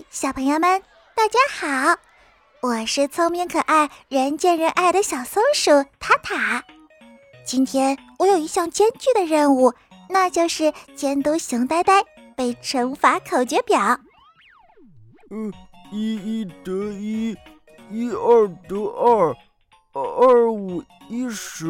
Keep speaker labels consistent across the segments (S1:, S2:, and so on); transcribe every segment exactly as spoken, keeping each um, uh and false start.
S1: 小朋友们，大家好，我是聪明可爱、人见人爱的小松鼠塔塔。今天我有一项艰巨的任务，那就是监督熊呆呆背乘法口诀表。
S2: 嗯，一一得一，一二得二，二五一十。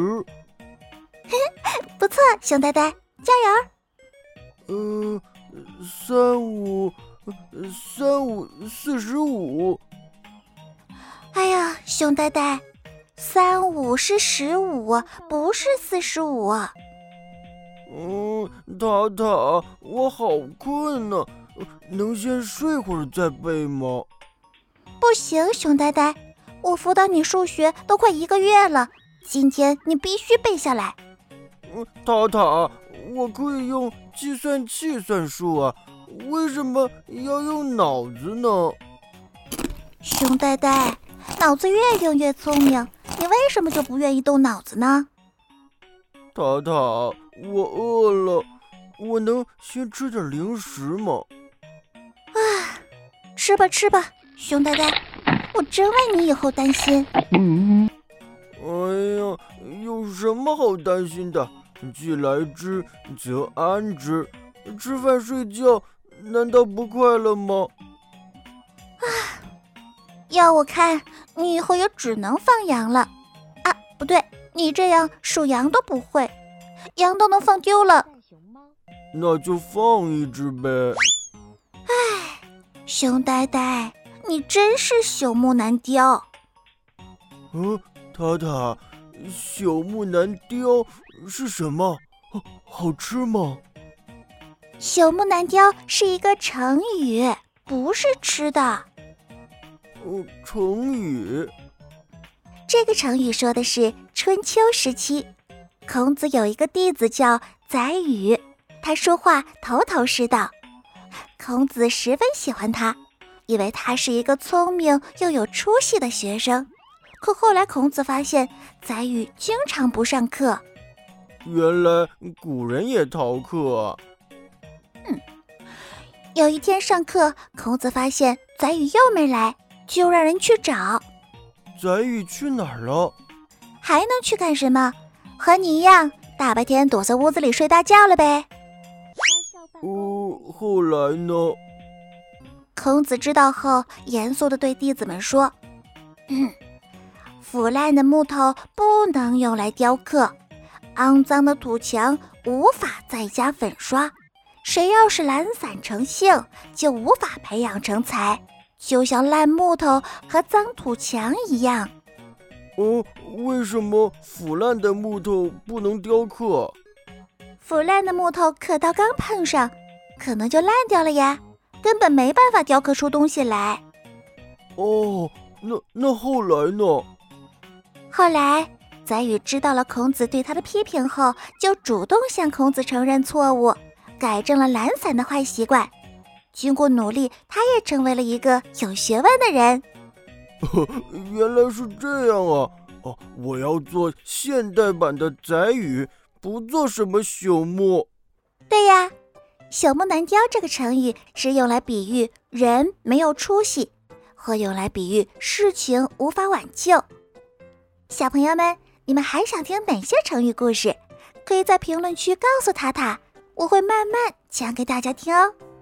S1: 不错，熊呆呆，加油！
S2: 呃，三五，三五四十五。
S1: 哎呀，熊呆呆，三五是十五，不是四十五。
S2: 嗯，塔塔，我好困呢、啊，能先睡会儿再背吗？
S1: 不行，熊呆呆，我辅导你数学都快一个月了，今天你必须背下来。
S2: 嗯，塔塔，我可以用计算器算数啊，为什么要用脑子呢？
S1: 熊呆呆，脑子越用越聪明，你为什么就不愿意动脑子呢？
S2: 塔塔，我饿了，我能先吃点零食吗？
S1: 啊，吃吧吃吧，熊呆呆，我真为你以后担心。
S2: 嗯，哎呀，有什么好担心的？既来之则安之，吃饭睡觉难道不快乐吗？
S1: 啊，要我看，你以后也只能放羊了。啊，不对，你这样数羊都不会，羊都能放丢了。
S2: 那就放一只呗。
S1: 唉，熊呆呆，你真是朽木难雕。
S2: 嗯，塔塔，朽木难雕是什么？好吃吗？
S1: 朽木难雕是一个成语，不是吃的。
S2: 哦，成语。
S1: 这个成语说的是春秋时期，孔子有一个弟子叫宰予，他说话头头是道，孔子十分喜欢他，以为他是一个聪明又有出息的学生。可后来孔子发现宰予经常不上课。
S2: 原来古人也逃课啊。
S1: 嗯，有一天上课，孔子发现宰予又没来，就让人去找。
S2: 宰予去哪儿了？
S1: 还能去干什么？和你一样，大白天躲在屋子里睡大觉了呗。
S2: 哦，后来呢？
S1: 孔子知道后，严肃地对弟子们说：嗯，腐烂的木头不能用来雕刻，肮脏的土墙无法再加粉刷，谁要是懒散成性，就无法培养成才，就像烂木头和脏土墙一样。
S2: 哦，为什么腐烂的木头不能雕刻？
S1: 腐烂的木头刻刀刚碰上，可能就烂掉了呀，根本没办法雕刻出东西来。
S2: 哦，那那后来呢？
S1: 后来宰予知道了孔子对他的批评后，就主动向孔子承认错误，改正了懒散的坏习惯。经过努力，他也成为了一个有学问的人。
S2: 原来是这样啊！哦，我要做现代版的宰予，不做什么朽木。
S1: 对呀，朽木难雕这个成语是用来比喻人没有出息，或用来比喻事情无法挽救。小朋友们，你们还想听哪些成语故事？可以在评论区告诉塔塔，我会慢慢讲给大家听哦。